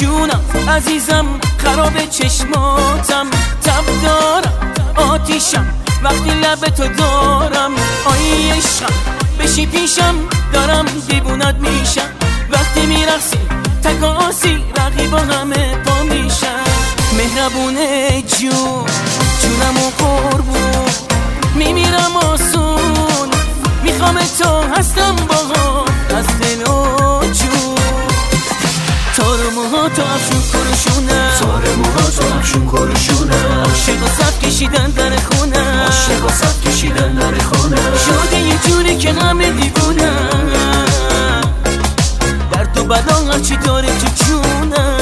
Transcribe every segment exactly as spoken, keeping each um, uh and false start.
جونم عزیزم خراب چشماتم، تب دارم آتیشم وقتی لب تو دارم. آی عشقم بشی پیشم دارم دیوونت میشم، وقتی میرقصی تکاسی رقیبا همه پا میشم. مهربونه جون جونم و قربون میمیرم آسون، میخوام تو هستم باها از دل و جون. تار موها تو افشون کرشونه، تار موها تو افشون کرشونه، عاشق و صف کشیدن در خونه، عاشق و صف کشیدن در خونه. شده یه جوری که همه دیوونه، درد و بلا هرچی داره تو جونه.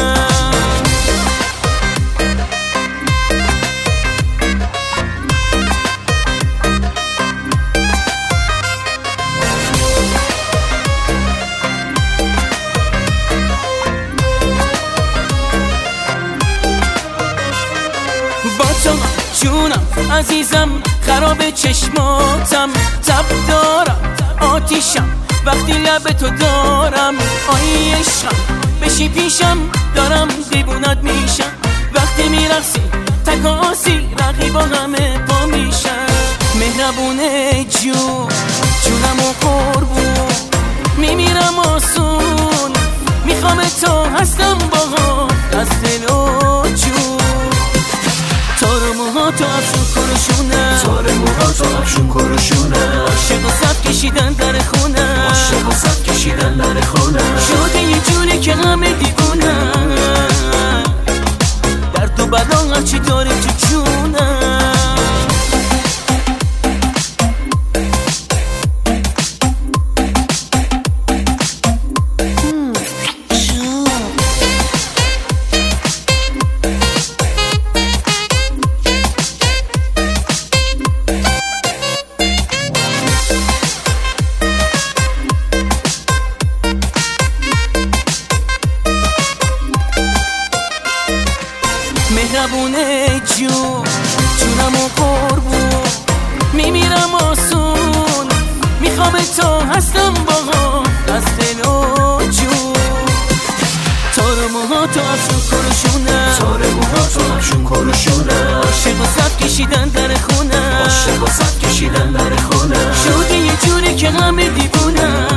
با تو جونم عزیزم خراب چشماتم، تب دارم آتیشم وقتی لب تو دارم. آی عشقم بشی پیشم دارم دیوونت میشم، وقتی میرقصی تکاسی رقیبا همه پا میشم. مهربونه جون جونم و قربون میمیرم آسون، میخوام تو هستم باها از دل و جون. تار موها تو افشون کرشونه، تار موها تو افشون کرشونه، عاشق و صف کشیدن در خونه، عاشق و صف کشیدن در خونه. شده یه جوری که همه دیوونه، درد و بلا هرچی داره تو جونه. مهربونه جون جونم و قربون میمیرم آسون، میخوام تو هستم باها از دل و جون. تار موها تو افشون کرشونه، تار موها تو افشون کرشونه، عاشق و صف کشیدن در خونه، عاشق و صف کشیدن در خونه. شده یه جوری که همه دیوونه،